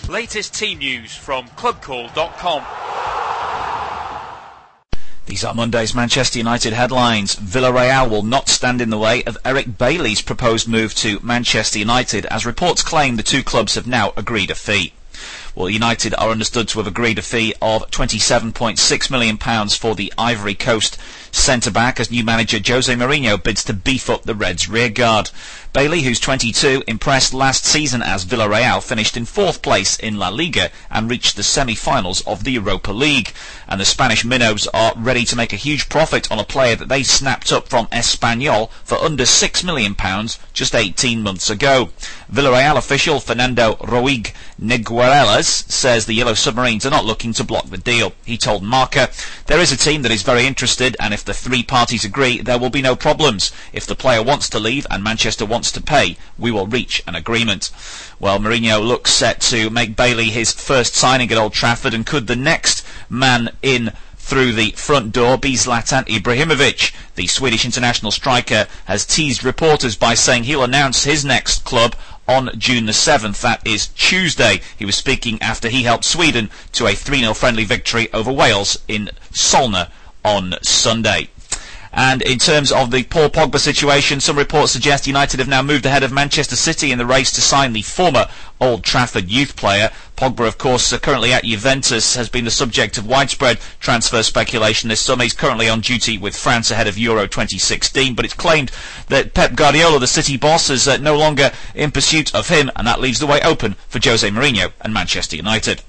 Latest team news from clubcall.com. These are Monday's Manchester United headlines. Villarreal will not stand in the way of Eric Bailly's proposed move to Manchester United, as reports claim the two clubs have now agreed a fee. Well, United are understood to have agreed a fee of £27.6 million for the Ivory Coast centre-back as new manager Jose Mourinho bids to beef up the Reds' rearguard. Bailly, who's 22, impressed last season as Villarreal finished in 4th place in La Liga and reached the semi-finals of the Europa League. And the Spanish minnows are ready to make a huge profit on a player that they snapped up from Espanyol for under £6 million just 18 months ago. Villarreal official Fernando Roig Neguerelas says the Yellow Submarines are not looking to block the deal. He told Marca, "There is a team that is very interested, and if the three parties agree, there will be no problems. If the player wants to leave and Manchester wants to pay, we will reach an agreement." Well, Mourinho looks set to make Bailly his first signing at Old Trafford, and could the next man in through the front door be Zlatan Ibrahimovic. The Swedish international striker has teased reporters by saying he'll announce his next club on June the 7th, that is Tuesday. He was speaking after he helped Sweden to a 3-0 friendly victory over Wales in Solna on Sunday. And in terms of the Paul Pogba situation, some reports suggest United have now moved ahead of Manchester City in the race to sign the former Old Trafford youth player. Pogba, of course, currently at Juventus, has been the subject of widespread transfer speculation this summer. He's currently on duty with France ahead of Euro 2016, but it's claimed that Pep Guardiola, the City boss, is no longer in pursuit of him, and that leaves the way open for Jose Mourinho and Manchester United.